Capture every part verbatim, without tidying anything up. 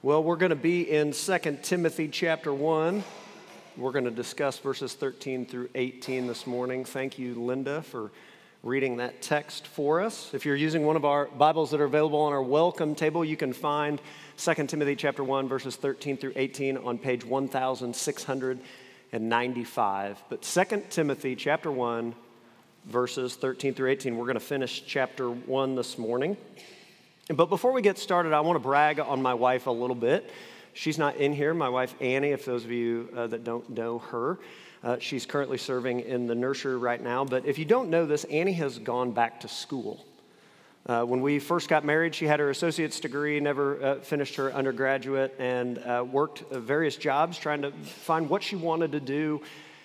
Well, we're going to be in Second Timothy chapter one. We're going to discuss verses thirteen through eighteen this morning. Thank you, Linda, for reading that text for us. If you're using one of our Bibles that are available on our welcome table, you can find Second Timothy chapter one, verses thirteen through eighteen on page one thousand six hundred ninety-five. But Second Timothy chapter one, verses thirteen through eighteen, we're going to finish chapter one this morning. But before we get started, I want to brag on my wife a little bit. She's not in here. My wife, Annie, if those of you uh, that don't know her, uh, she's currently serving in the nursery right now. But if you don't know this, Annie has gone back to school. Uh, when we first got married, she had her associate's degree, never uh, finished her undergraduate, and uh, worked uh, various jobs trying to find what she wanted to do.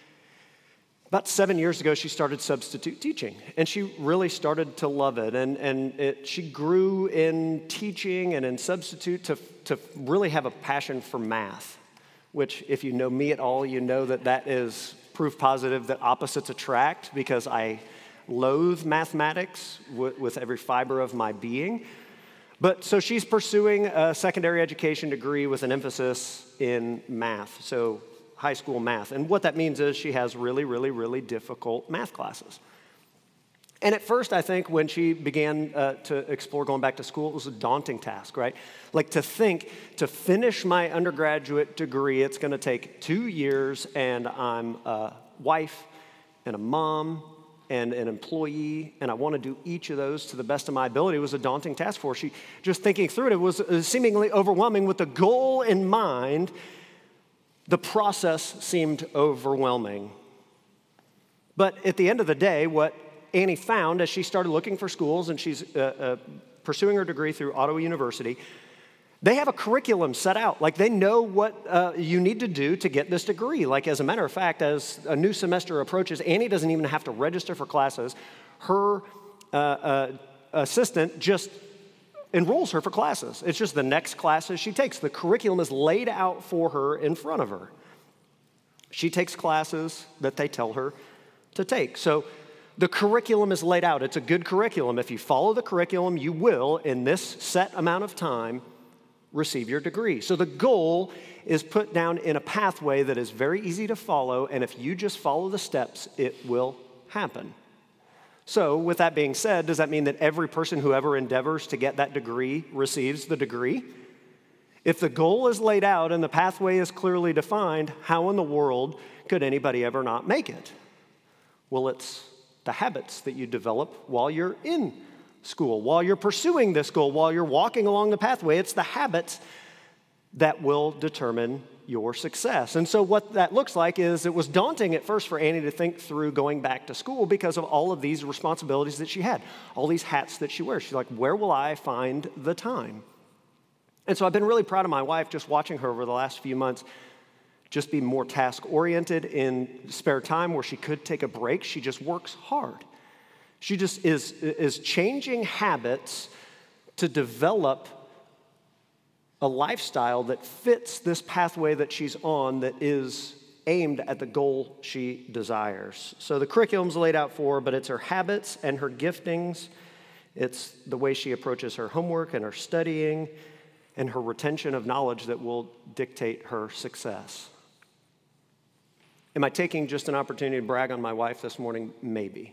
About seven years ago, she started substitute teaching, and she really started to love it. And, and it, she grew in teaching and in substitute to, to really have a passion for math, which, if you know me at all, you know that that is proof positive that opposites attract, because I loathe mathematics with, with every fiber of my being. But so she's pursuing a secondary education degree with an emphasis in math. So high school math. And what that means is she has really, really, really difficult math classes. And at first, I think, when she began uh, to explore going back to school, it was a daunting task, right? Like, to think, to finish my undergraduate degree, it's going to take two years, and I'm a wife and a mom and an employee, and I want to do each of those to the best of my ability. It was a daunting task for her. She, just thinking through it, it was seemingly overwhelming. With the goal in mind, the process seemed overwhelming. But at the end of the day, what Annie found as she started looking for schools, and she's uh, uh, pursuing her degree through Ottawa University, they have a curriculum set out. Like, they know what uh, you need to do to get this degree. Like, as a matter of fact, as a new semester approaches, Annie doesn't even have to register for classes. Her uh, uh, assistant just enrolls her for classes. It's just the next classes she takes. The curriculum is laid out for her in front of her. She takes classes that they tell her to take. So the curriculum is laid out. It's a good curriculum. If you follow the curriculum, you will, in this set amount of time, receive your degree. So the goal is put down in a pathway that is very easy to follow, and if you just follow the steps, it will happen. So, with that being said, does that mean that every person who ever endeavors to get that degree receives the degree? If the goal is laid out and the pathway is clearly defined, how in the world could anybody ever not make it? Well, it's the habits that you develop while you're in school, while you're pursuing this goal, while you're walking along the pathway. It's the habits that will determine your success. And so what that looks like is, it was daunting at first for Annie to think through going back to school because of all of these responsibilities that she had, all these hats that she wears. She's like, where will I find the time? And so I've been really proud of my wife, just watching her over the last few months, just be more task-oriented in spare time where she could take a break. She just works hard. She just is, is changing habits to develop a lifestyle that fits this pathway that she's on, that is aimed at the goal she desires. So the curriculum's laid out for her, but it's her habits and her giftings. It's the way she approaches her homework and her studying and her retention of knowledge that will dictate her success. Am I taking just an opportunity to brag on my wife this morning? Maybe.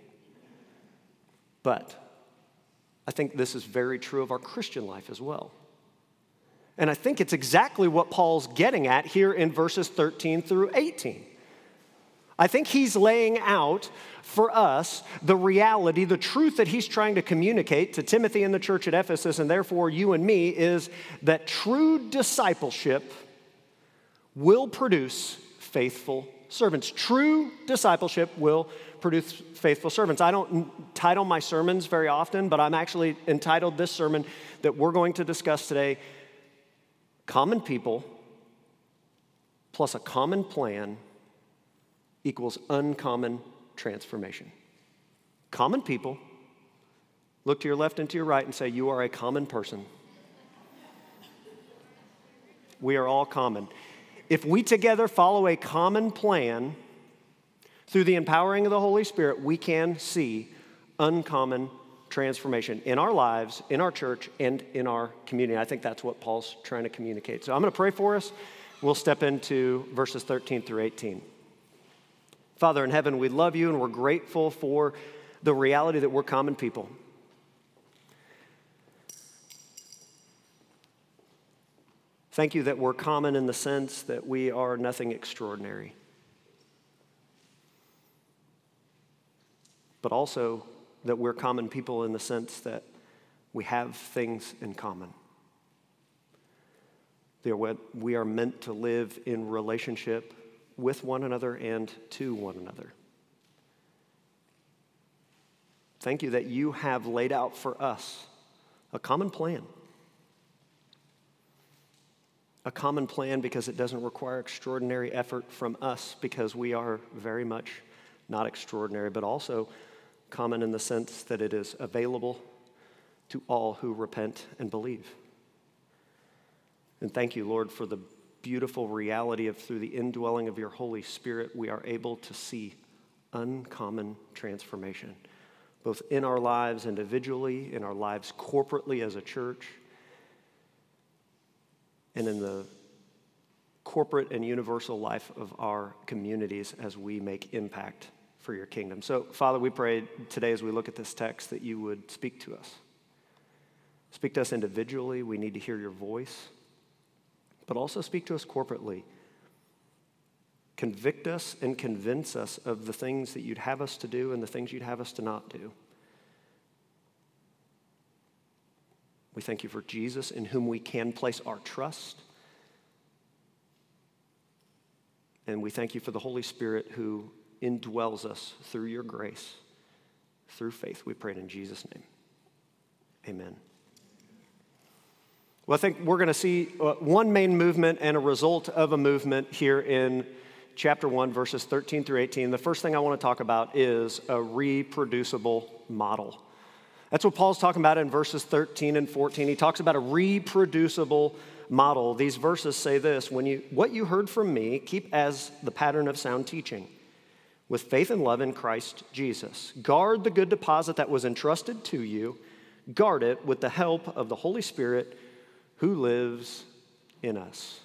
But I think this is very true of our Christian life as well. And I think it's exactly what Paul's getting at here in verses thirteen through eighteen. I think he's laying out for us the reality, the truth that he's trying to communicate to Timothy and the church at Ephesus, and therefore you and me, is that true discipleship will produce faithful servants. True discipleship will produce faithful servants. I don't title my sermons very often, but I'm actually entitled this sermon that we're going to discuss today, Common People plus a Common Plan equals Uncommon Transformation. Common people, look to your left and to your right and say, you are a common person. We are all common. If we together follow a common plan, through the empowering of the Holy Spirit, we can see uncommon transformation in our lives, in our church, and in our community. I think that's what Paul's trying to communicate. So I'm going to pray for us. We'll step into verses thirteen through eighteen. Father in heaven, we love you and we're grateful for the reality that we're common people. Thank you that we're common in the sense that we are nothing extraordinary. But also that we're common people in the sense that we have things in common. We are meant to live in relationship with one another and to one another. Thank you that you have laid out for us a common plan. A common plan because it doesn't require extraordinary effort from us because we are very much not extraordinary, but also common in the sense that it is available to all who repent and believe. And thank you, Lord, for the beautiful reality of through the indwelling of your Holy Spirit, we are able to see uncommon transformation, both in our lives individually, in our lives corporately as a church, and in the corporate and universal life of our communities as we make impact for your kingdom. So, Father, we pray today as we look at this text that you would speak to us. Speak to us individually. We need to hear your voice. But also speak to us corporately. Convict us and convince us of the things that you'd have us to do and the things you'd have us to not do. We thank you for Jesus, in whom we can place our trust. And we thank you for the Holy Spirit who indwells us through your grace, through faith. We pray it in Jesus' name. Amen. Well, I think we're going to see one main movement and a result of a movement here in chapter one, verses thirteen through eighteen. The first thing I want to talk about is a reproducible model. That's what Paul's talking about in verses thirteen and fourteen. He talks about a reproducible model. These verses say this: "When you what you heard from me, keep as the pattern of sound teaching, with faith and love in Christ Jesus. Guard the good deposit that was entrusted to you. Guard it with the help of the Holy Spirit who lives in us."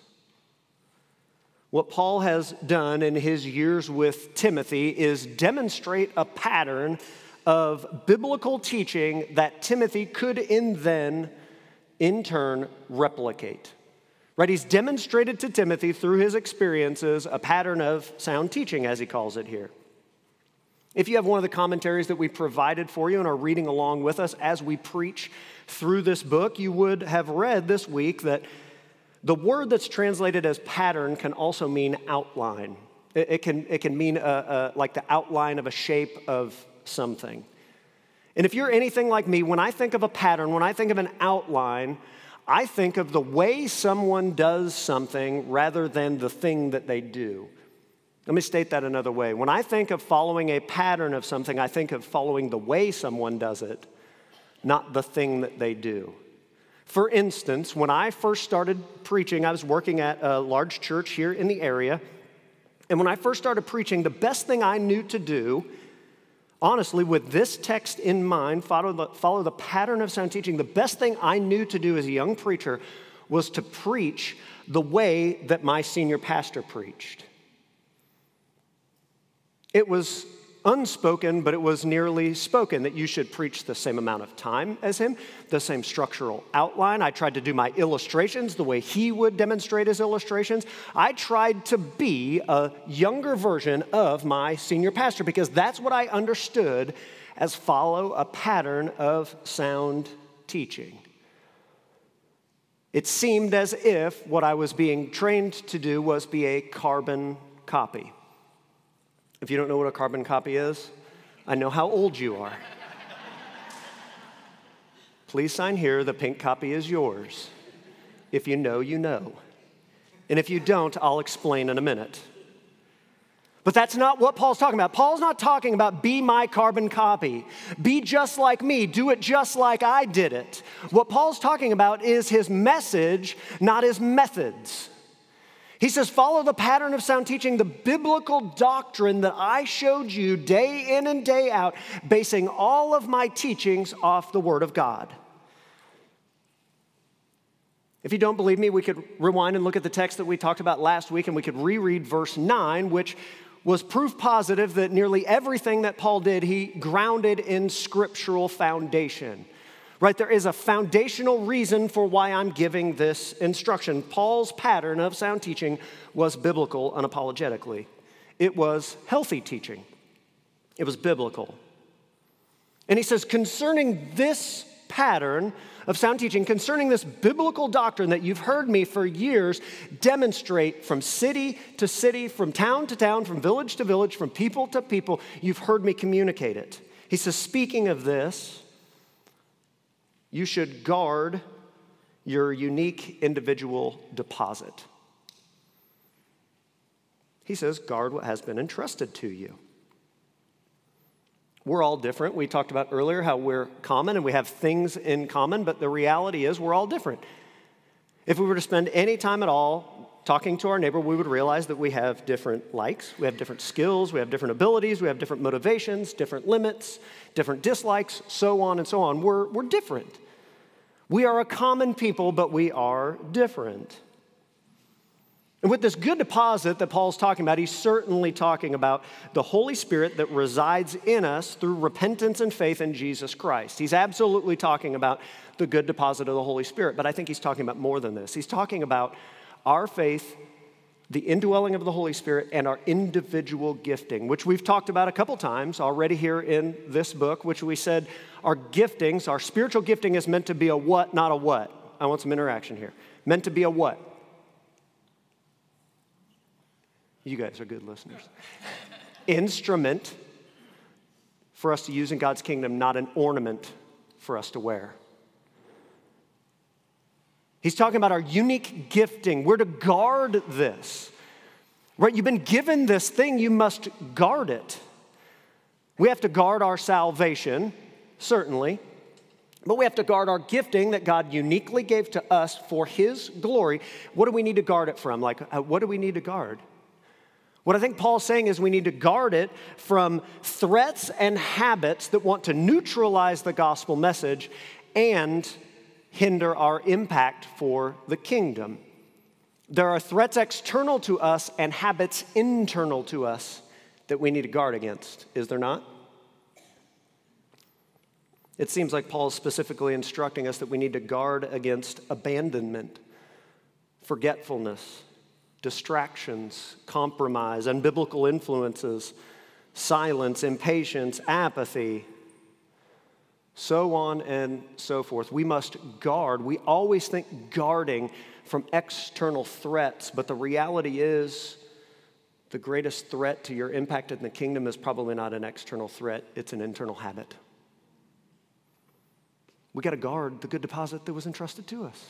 What Paul has done in his years with Timothy is demonstrate a pattern of biblical teaching that Timothy could in then, in turn, replicate. Right? He's demonstrated to Timothy through his experiences a pattern of sound teaching, as he calls it here. If you have one of the commentaries that we provided for you and are reading along with us as we preach through this book, you would have read this week that the word that's translated as pattern can also mean outline. It, it can, it can mean a, a, like the outline of a shape of something. And if you're anything like me, when I think of a pattern, when I think of an outline, I think of the way someone does something rather than the thing that they do. Let me state that another way. When I think of following a pattern of something, I think of following the way someone does it, not the thing that they do. For instance, when I first started preaching, I was working at a large church here in the area. And when I first started preaching, the best thing I knew to do, honestly, with this text in mind, follow the, follow the pattern of sound teaching, the best thing I knew to do as a young preacher was to preach the way that my senior pastor preached. It was unspoken, but it was nearly spoken that you should preach the same amount of time as him, the same structural outline. I tried to do my illustrations the way he would demonstrate his illustrations. I tried to be a younger version of my senior pastor because that's what I understood as follow a pattern of sound teaching. It seemed as if what I was being trained to do was be a carbon copy. If you don't know what a carbon copy is, I know how old you are. Please sign here. The pink copy is yours. If you know, you know. And if you don't, I'll explain in a minute. But that's not what Paul's talking about. Paul's not talking about be my carbon copy. Be just like me. Do it just like I did it. What Paul's talking about is his message, not his methods. He says, follow the pattern of sound teaching, the biblical doctrine that I showed you day in and day out, basing all of my teachings off the Word of God. If you don't believe me, we could rewind and look at the text that we talked about last week, and we could reread verse nine, which was proof positive that nearly everything that Paul did, he grounded in scriptural foundation. Right, there is a foundational reason for why I'm giving this instruction. Paul's pattern of sound teaching was biblical unapologetically. It was healthy teaching. It was biblical. And he says, concerning this pattern of sound teaching, concerning this biblical doctrine that you've heard me for years demonstrate from city to city, from town to town, from village to village, from people to people, you've heard me communicate it. He says, speaking of this, you should guard your unique individual deposit. He says, guard what has been entrusted to you. We're all different. We talked about earlier how we're common and we have things in common, but the reality is we're all different. If we were to spend any time at all talking to our neighbor, we would realize that we have different likes, we have different skills, we have different abilities, we have different motivations, different limits, different dislikes, so on and so on. We're, we're different. We are a common people, but we are different. And with this good deposit that Paul's talking about, he's certainly talking about the Holy Spirit that resides in us through repentance and faith in Jesus Christ. He's absolutely talking about the good deposit of the Holy Spirit, but I think he's talking about more than this. He's talking about our faith, the indwelling of the Holy Spirit, and our individual gifting, which we've talked about a couple times already here in this book, which we said our giftings, our spiritual gifting is meant to be a what, not a what. I want some interaction here. Meant to be a what? You guys are good listeners. Instrument for us to use in God's kingdom, not an ornament for us to wear. He's talking about our unique gifting. We're to guard this. Right? You've been given this thing, you must guard it. We have to guard our salvation, certainly, but we have to guard our gifting that God uniquely gave to us for His glory. What do we need to guard it from? Like, uh, what do we need to guard? What I think Paul's saying is we need to guard it from threats and habits that want to neutralize the gospel message and hinder our impact for the kingdom. There are threats external to us and habits internal to us that we need to guard against, is there not? It seems like Paul is specifically instructing us that we need to guard against abandonment, forgetfulness, distractions, compromise, unbiblical influences, silence, impatience, apathy, so on and so forth. We must guard. We always think guarding from external threats, but the reality is the greatest threat to your impact in the kingdom is probably not an external threat, it's an internal habit. We got to guard the good deposit that was entrusted to us.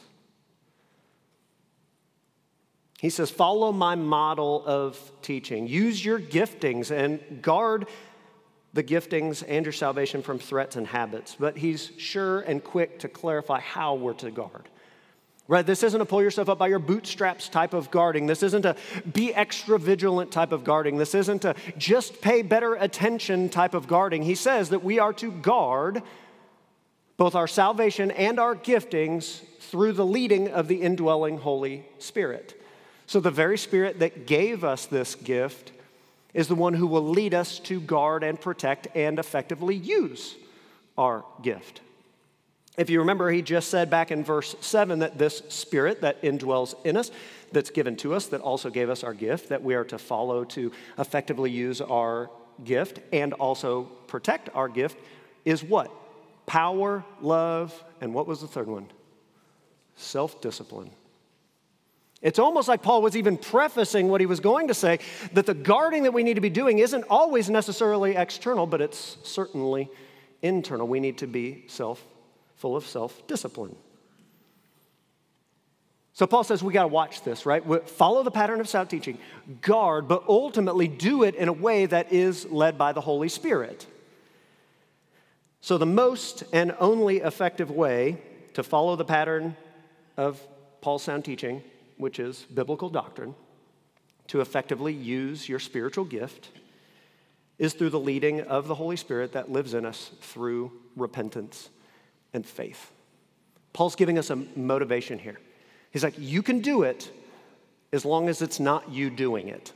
He says, follow my model of teaching. Use your giftings and guard the giftings and your salvation from threats and habits. But he's sure and quick to clarify how we're to guard. Right? This isn't a pull yourself up by your bootstraps type of guarding. This isn't a be extra vigilant type of guarding. This isn't a just pay better attention type of guarding. He says that we are to guard both our salvation and our giftings through the leading of the indwelling Holy Spirit. So the very Spirit that gave us this gift is the one who will lead us to guard and protect and effectively use our gift. If you remember, he just said back in verse seven that this Spirit that indwells in us, that's given to us, that also gave us our gift, that we are to follow to effectively use our gift and also protect our gift, is what? Power, love, and what was the third one? Self-discipline. It's almost like Paul was even prefacing what he was going to say, that the guarding that we need to be doing isn't always necessarily external, but it's certainly internal. We need to be self, full of self-discipline. So Paul says we got to watch this, right? We follow the pattern of sound teaching, guard, but ultimately do it in a way that is led by the Holy Spirit. So the most and only effective way to follow the pattern of Paul's sound teaching, which is biblical doctrine, to effectively use your spiritual gift is through the leading of the Holy Spirit that lives in us through repentance and faith. Paul's giving us a motivation here. He's like, you can do it as long as it's not you doing it.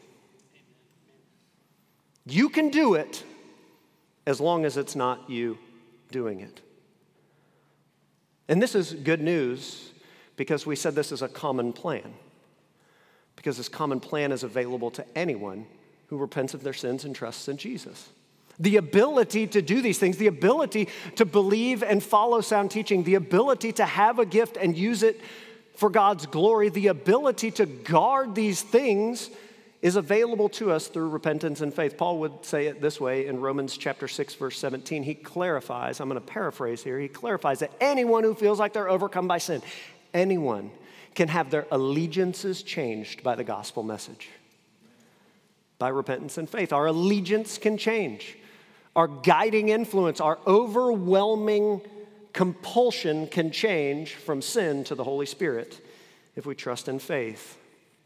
You can do it as long as it's not you doing it. And this is good news because we said this is a common plan. Because this common plan is available to anyone who repents of their sins and trusts in Jesus. The ability to do these things, the ability to believe and follow sound teaching, the ability to have a gift and use it for God's glory, the ability to guard these things is available to us through repentance and faith. Paul would say it this way in Romans chapter six, verse seventeen. He clarifies, I'm going to paraphrase here, he clarifies that anyone who feels like they're overcome by sin, anyone can have their allegiances changed by the gospel message. By repentance and faith. Our allegiance can change. Our guiding influence, our overwhelming compulsion can change from sin to the Holy Spirit if we trust in faith.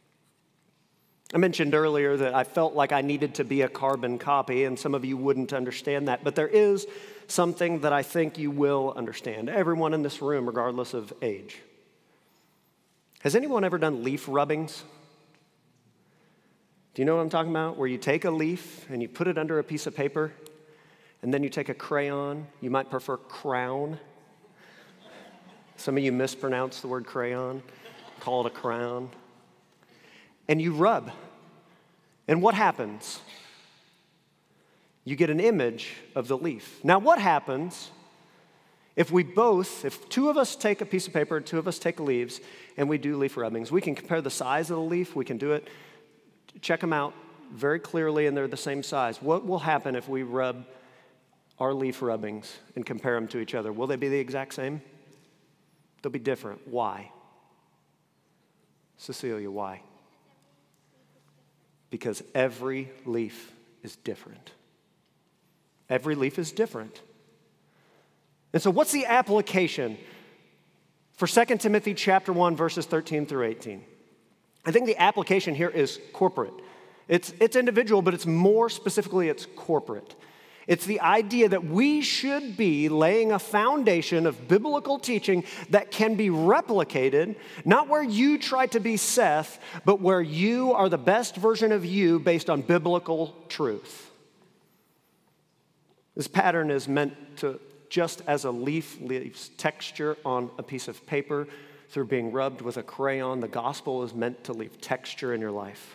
I mentioned earlier that I felt like I needed to be a carbon copy, and some of you wouldn't understand that, but there is something that I think you will understand. Everyone in this room, regardless of age. Has anyone ever done leaf rubbings? Do you know what I'm talking about? Where you take a leaf and you put it under a piece of paper, and then you take a crayon. You might prefer crown. Some of you mispronounce the word crayon, call it a crown. And you rub. And what happens? You get an image of the leaf. Now, what happens if we both, if two of us take a piece of paper, two of us take leaves, and we do leaf rubbings? We can compare the size of the leaf. We can do it. Check them out very clearly, and they're the same size. What will happen if we rub our leaf rubbings and compare them to each other? Will they be the exact same? They'll be different. Why? Cecilia, why? Because every leaf is different. Every leaf is different. And so what's the application for Second Timothy chapter one, verses thirteen through eighteen? I think the application here is corporate. It's, it's individual, but it's more specifically, it's corporate. It's the idea that we should be laying a foundation of biblical teaching that can be replicated, not where you try to be Seth, but where you are the best version of you based on biblical truth. This pattern is meant to, just as a leaf leaves texture on a piece of paper through being rubbed with a crayon, the gospel is meant to leave texture in your life.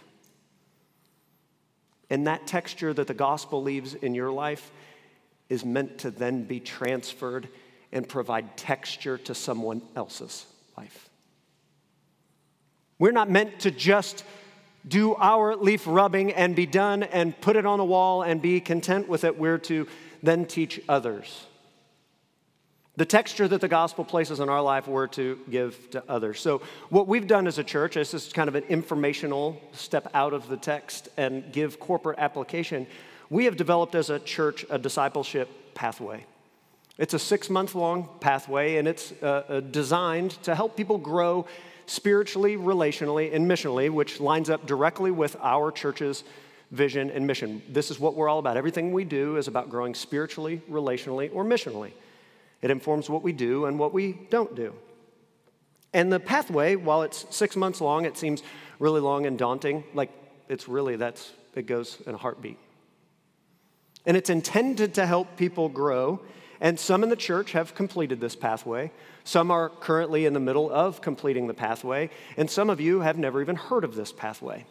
And that texture that the gospel leaves in your life is meant to then be transferred and provide texture to someone else's life. We're not meant to just do our leaf rubbing and be done and put it on the wall and be content with it. We're to then teach others. The texture that the gospel places in our life, we're to give to others. So what we've done as a church, this is kind of an informational step out of the text and give corporate application. We have developed as a church a discipleship pathway. It's a six-month-long pathway, and it's uh, designed to help people grow spiritually, relationally, and missionally, which lines up directly with our church's vision and mission. This is what we're all about. Everything we do is about growing spiritually, relationally, or missionally. It informs what we do and what we don't do. And the pathway, while it's six months long, it seems really long and daunting. Like, it's really, that's, it goes in a heartbeat. And it's intended to help people grow. And some in the church have completed this pathway. Some are currently in the middle of completing the pathway. And some of you have never even heard of this pathway.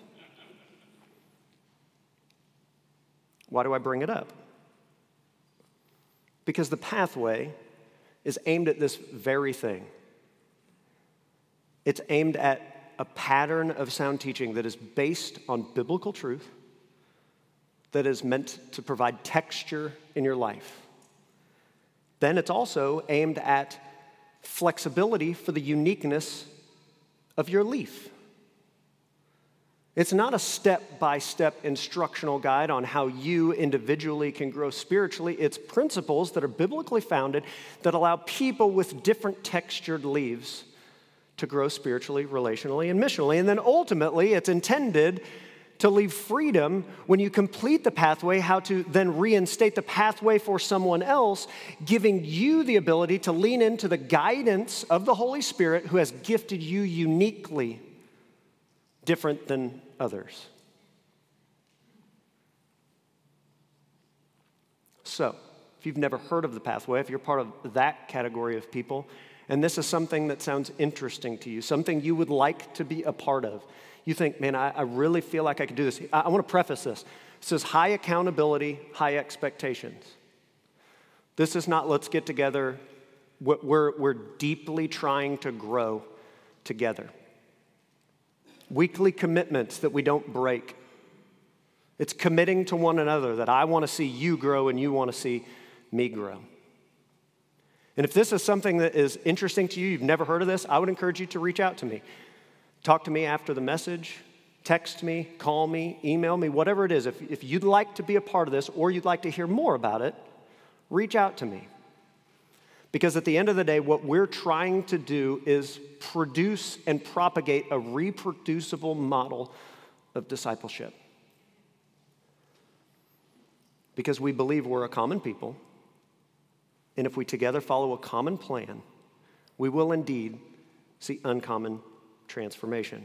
Why do I bring it up? Because the pathway is aimed at this very thing. It's aimed at a pattern of sound teaching that is based on biblical truth, that is meant to provide texture in your life. Then it's also aimed at flexibility for the uniqueness of your leaf. It's not a step-by-step instructional guide on how you individually can grow spiritually. It's principles that are biblically founded that allow people with different textured leaves to grow spiritually, relationally, and missionally. And then ultimately, it's intended to leave freedom when you complete the pathway, how to then reinstate the pathway for someone else, giving you the ability to lean into the guidance of the Holy Spirit who has gifted you uniquely, different than others. So, if you've never heard of the pathway, if you're part of that category of people, and this is something that sounds interesting to you, something you would like to be a part of, you think, man, I, I really feel like I could do this. I, I want to preface this. It says high accountability, high expectations. This is not let's get together. We're, we're deeply trying to grow together. Weekly commitments that we don't break. It's committing to one another that I want to see you grow and you want to see me grow. And if this is something that is interesting to you, you've never heard of this, I would encourage you to reach out to me. Talk to me after the message, text me, call me, email me, whatever it is. If, if you'd like to be a part of this or you'd like to hear more about it, reach out to me. Because at the end of the day, what we're trying to do is produce and propagate a reproducible model of discipleship. Because we believe we're a common people, and if we together follow a common plan, we will indeed see uncommon transformation.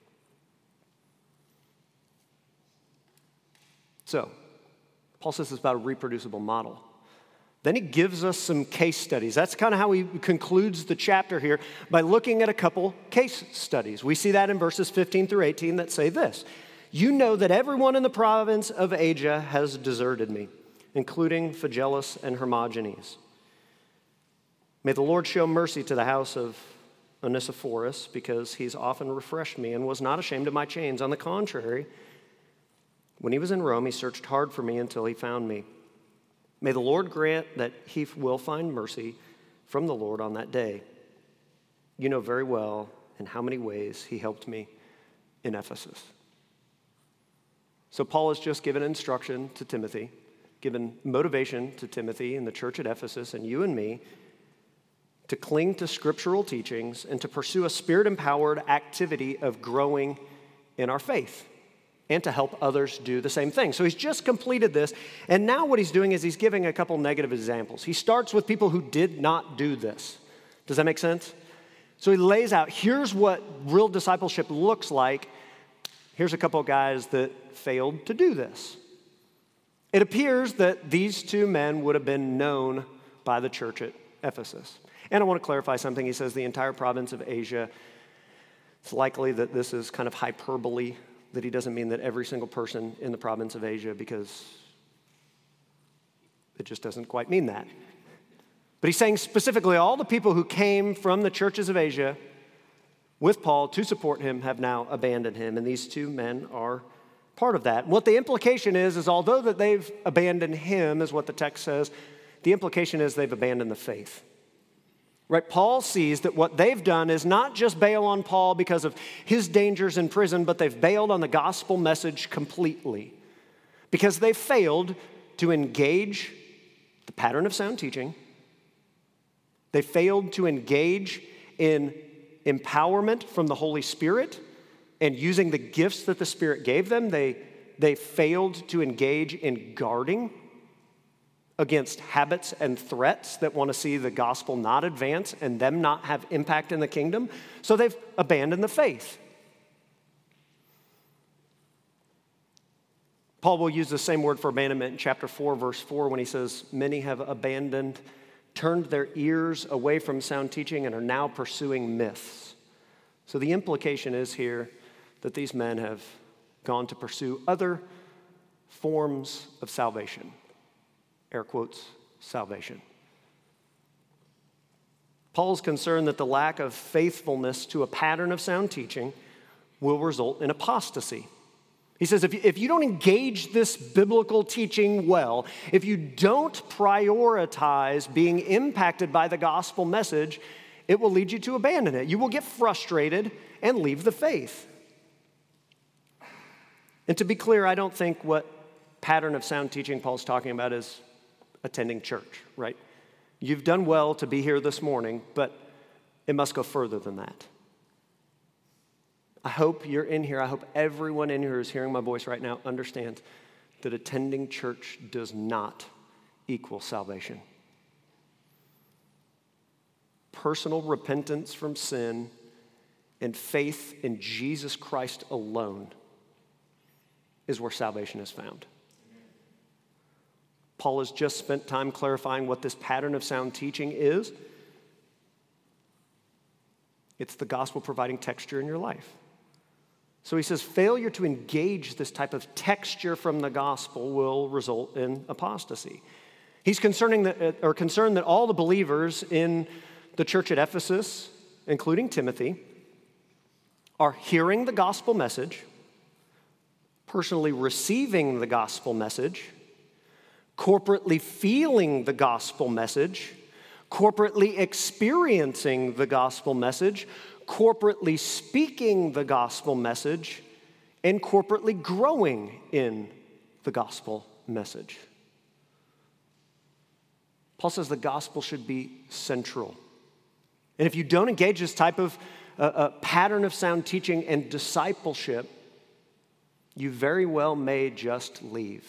So, Paul says it's about a reproducible model. Then he gives us some case studies. That's kind of how he concludes the chapter here by looking at a couple case studies. We see that in verses fifteen through eighteen that say this: "You know that everyone in the province of Asia has deserted me, including Phygelus and Hermogenes. May the Lord show mercy to the house of Onesiphorus, because he's often refreshed me and was not ashamed of my chains. On the contrary, when he was in Rome, he searched hard for me until he found me. May the Lord grant that he will find mercy from the Lord on that day. You know very well in how many ways he helped me in Ephesus." So Paul has just given instruction to Timothy, given motivation to Timothy and the church at Ephesus and you and me to cling to scriptural teachings and to pursue a spirit-empowered activity of growing in our faith and to help others do the same thing. So he's just completed this, and now what he's doing is he's giving a couple negative examples. He starts with people who did not do this. Does that make sense? So he lays out, here's what real discipleship looks like. Here's a couple of guys that failed to do this. It appears that these two men would have been known by the church at Ephesus. And I want to clarify something. He says the entire province of Asia. It's likely that this is kind of hyperbole, that he doesn't mean that every single person in the province of Asia, because it just doesn't quite mean that. But he's saying specifically all the people who came from the churches of Asia with Paul to support him have now abandoned him, and these two men are part of that. What the implication is, is although that they've abandoned him, is what the text says, the implication is they've abandoned the faith. Right? Paul sees that what they've done is not just bail on Paul because of his dangers in prison, but they've bailed on the gospel message completely because they failed to engage the pattern of sound teaching. They failed to engage in empowerment from the Holy Spirit and using the gifts that the Spirit gave them. They, they failed to engage in guarding against habits and threats that want to see the gospel not advance and them not have impact in the kingdom. So they've abandoned the faith. Paul will use the same word for abandonment in chapter four, verse four, when he says, "Many have abandoned, turned their ears away from sound teaching and are now pursuing myths." So the implication is here that these men have gone to pursue other forms of salvation. Air quotes, salvation. Paul's concerned that the lack of faithfulness to a pattern of sound teaching will result in apostasy. He says, if you, if you don't engage this biblical teaching well, if you don't prioritize being impacted by the gospel message, it will lead you to abandon it. You will get frustrated and leave the faith. And to be clear, I don't think what pattern of sound teaching Paul's talking about is attending church, right? You've done well to be here this morning, but it must go further than that. I hope you're in here. I hope everyone in here who's hearing my voice right now understands that attending church does not equal salvation. Personal repentance from sin and faith in Jesus Christ alone is where salvation is found. Paul has just spent time clarifying what this pattern of sound teaching is. It's the gospel providing texture in your life. So he says failure to engage this type of texture from the gospel will result in apostasy. He's concerning that, or concerned that all the believers in the church at Ephesus, including Timothy, are hearing the gospel message, personally receiving the gospel message, corporately feeling the gospel message, corporately experiencing the gospel message, corporately speaking the gospel message, and corporately growing in the gospel message. Paul says the gospel should be central. And if you don't engage this type of uh, uh, pattern of sound teaching and discipleship, you very well may just leave.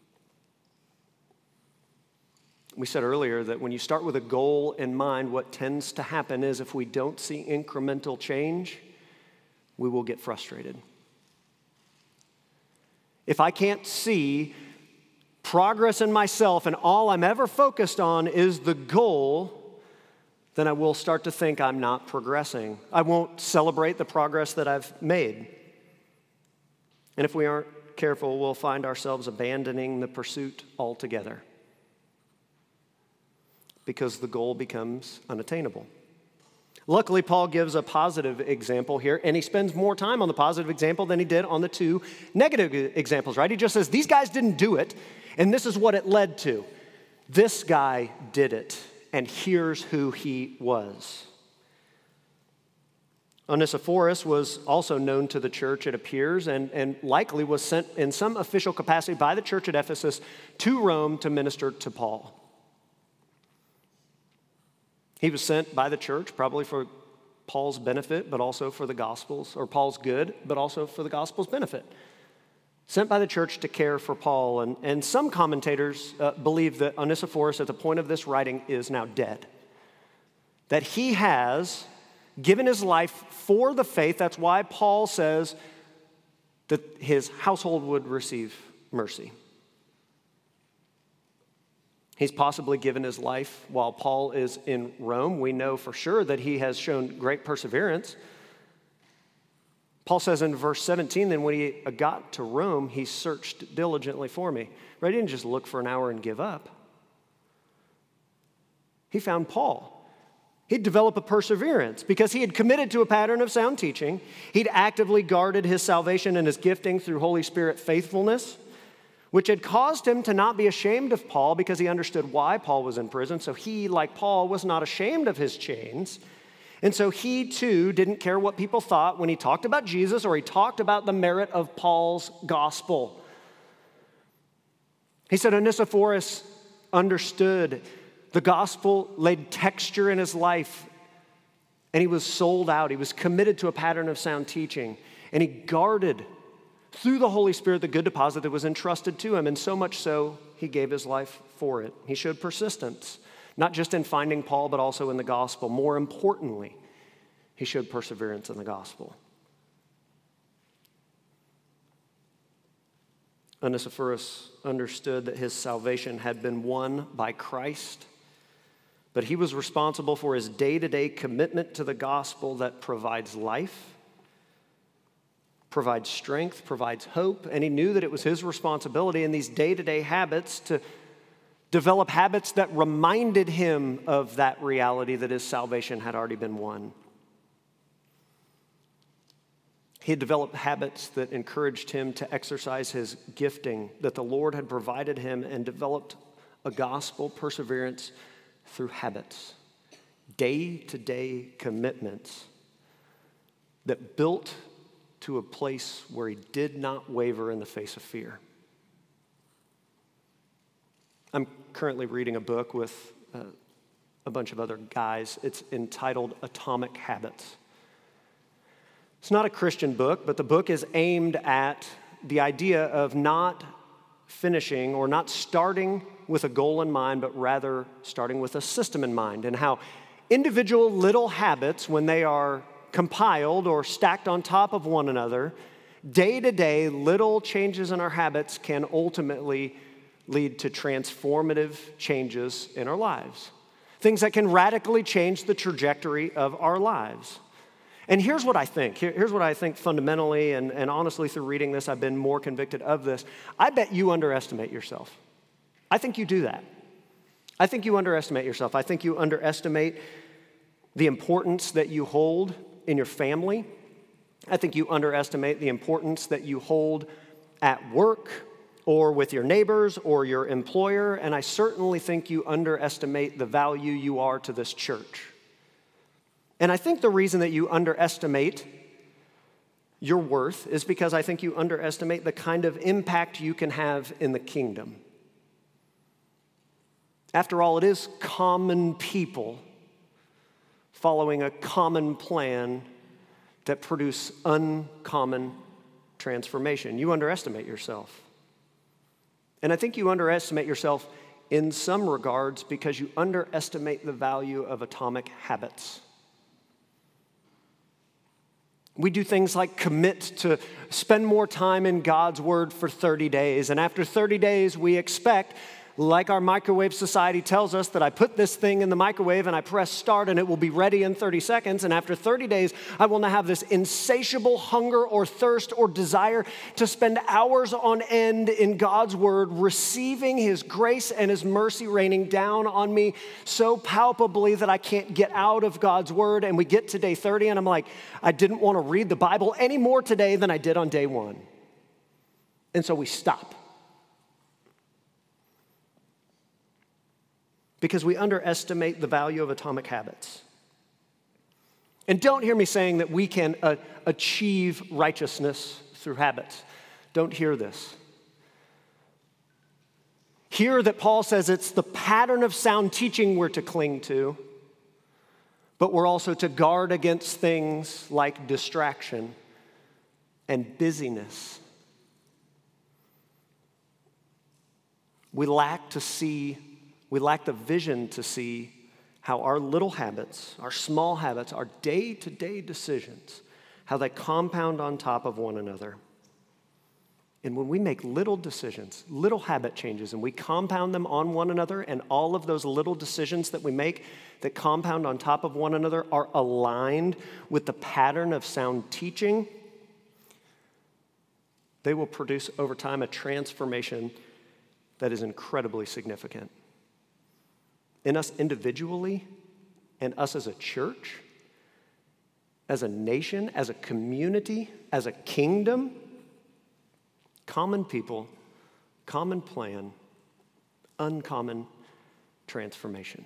We said earlier that when you start with a goal in mind, what tends to happen is if we don't see incremental change, we will get frustrated. If I can't see progress in myself and all I'm ever focused on is the goal, then I will start to think I'm not progressing. I won't celebrate the progress that I've made. And if we aren't careful, we'll find ourselves abandoning the pursuit altogether, because the goal becomes unattainable. Luckily, Paul gives a positive example here, and he spends more time on the positive example than he did on the two negative examples, right? He just says, these guys didn't do it, and this is what it led to. This guy did it, and here's who he was. Onesiphorus was also known to the church, it appears, and, and likely was sent in some official capacity by the church at Ephesus to Rome to minister to Paul. He was sent by the church, probably for Paul's benefit, but also for the gospel's, or Paul's good, but also for the gospel's benefit. Sent by the church to care for Paul. And, and some commentators uh, believe that Onesiphorus, at the point of this writing, is now dead. That he has given his life for the faith. That's why Paul says that his household would receive mercy. He's possibly given his life while Paul is in Rome. We know for sure that he has shown great perseverance. Paul says in verse seventeen, then when he got to Rome, he searched diligently for me. Right? He didn't just look for an hour and give up. He found Paul. He'd developed a perseverance because he had committed to a pattern of sound teaching. He'd actively guarded his salvation and his gifting through Holy Spirit faithfulness, which had caused him to not be ashamed of Paul because he understood why Paul was in prison. So he, like Paul, was not ashamed of his chains. And so he, too, didn't care what people thought when he talked about Jesus or he talked about the merit of Paul's gospel. He said Onesiphorus understood the gospel, laid texture in his life, and he was sold out. He was committed to a pattern of sound teaching, and he guarded through the Holy Spirit the good deposit that was entrusted to him, and so much so, he gave his life for it. He showed persistence, not just in finding Paul, but also in the gospel. More importantly, he showed perseverance in the gospel. Onesiphorus understood that his salvation had been won by Christ, but he was responsible for his day-to-day commitment to the gospel that provides life, provides strength, provides hope, and he knew that it was his responsibility in these day-to-day habits to develop habits that reminded him of that reality that his salvation had already been won. He had developed habits that encouraged him to exercise his gifting that the Lord had provided him and developed a gospel perseverance through habits, day-to-day commitments that built to a place where he did not waver in the face of fear. I'm currently reading a book with uh, a bunch of other guys. It's entitled Atomic Habits. It's not a Christian book, but the book is aimed at the idea of not finishing or not starting with a goal in mind, but rather starting with a system in mind, and how individual little habits, when they are compiled or stacked on top of one another, day to day, little changes in our habits can ultimately lead to transformative changes in our lives. Things that can radically change the trajectory of our lives. And here's what I think. Here, here's what I think fundamentally, and, and honestly, through reading this, I've been more convicted of this. I bet you underestimate yourself. I think you do that. I think you underestimate yourself. I think you underestimate the importance that you hold in your family. I think you underestimate the importance that you hold at work or with your neighbors or your employer. And I certainly think you underestimate the value you are to this church. And I think the reason that you underestimate your worth is because I think you underestimate the kind of impact you can have in the kingdom. After all, it is common people following a common plan that produce uncommon transformation. You underestimate yourself. And I think you underestimate yourself in some regards because you underestimate the value of atomic habits. We do things like commit to spend more time in God's Word for thirty days. And after thirty days, we expect, like our microwave society tells us, that I put this thing in the microwave and I press start and it will be ready in thirty seconds. And after thirty days, I will now have this insatiable hunger or thirst or desire to spend hours on end in God's Word, receiving His grace and His mercy raining down on me so palpably that I can't get out of God's Word. And we get to day thirty and I'm like, I didn't want to read the Bible any more today than I did on day one. And so we stop. Because we underestimate the value of atomic habits. And don't hear me saying that we can uh, achieve righteousness through habits. Don't hear this. Hear that Paul says it's the pattern of sound teaching we're to cling to, but we're also to guard against things like distraction and busyness. We lack to see We lack the vision to see how our little habits, our small habits, our day-to-day decisions, how they compound on top of one another. And when we make little decisions, little habit changes, and we compound them on one another, and all of those little decisions that we make that compound on top of one another are aligned with the pattern of sound teaching, they will produce over time a transformation that is incredibly significant. In us individually, and us as a church, as a nation, as a community, as a kingdom, common people, common plan, uncommon transformation.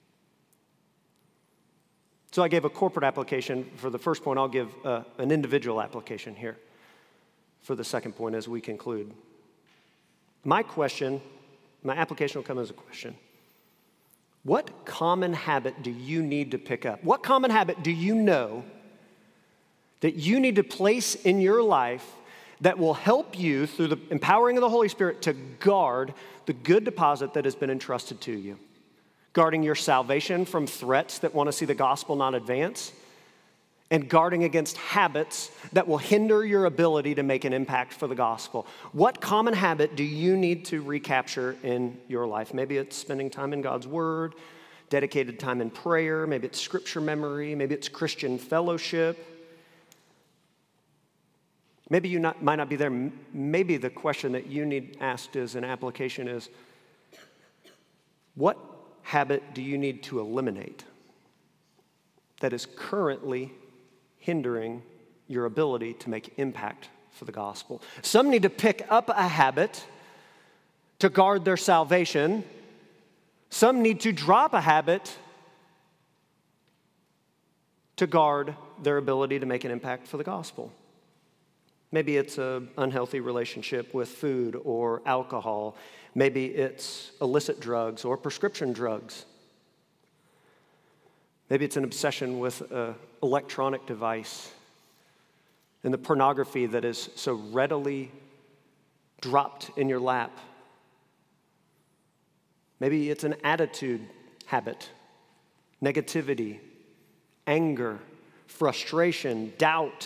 So I gave a corporate application for the first point. I'll give uh, an individual application here for the second point as we conclude. My question, my application will come as a question. What common habit do you need to pick up? What common habit do you know that you need to place in your life that will help you, through the empowering of the Holy Spirit, to guard the good deposit that has been entrusted to you? Guarding your salvation from threats that want to see the gospel not advance, and guarding against habits that will hinder your ability to make an impact for the gospel. What common habit do you need to recapture in your life? Maybe it's spending time in God's Word, dedicated time in prayer, maybe it's scripture memory, maybe it's Christian fellowship. Maybe you not, might not be there. Maybe the question that you need asked as an application is, what habit do you need to eliminate that is currently hindering your ability to make impact for the gospel? Some need to pick up a habit to guard their salvation. Some need to drop a habit to guard their ability to make an impact for the gospel. Maybe it's an unhealthy relationship with food or alcohol. Maybe it's illicit drugs or prescription drugs. Maybe it's an obsession with an electronic device. and the pornography that is so readily dropped in your lap. Maybe it's an attitude habit, negativity, anger, frustration, doubt.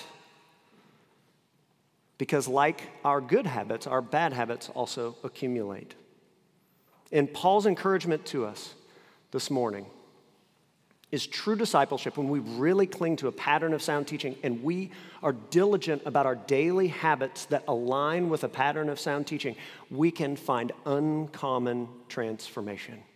Because like our good habits, our bad habits also accumulate. And Paul's encouragement to us this morning is true discipleship when we really cling to a pattern of sound teaching and we are diligent about our daily habits that align with a pattern of sound teaching, we can find uncommon transformation.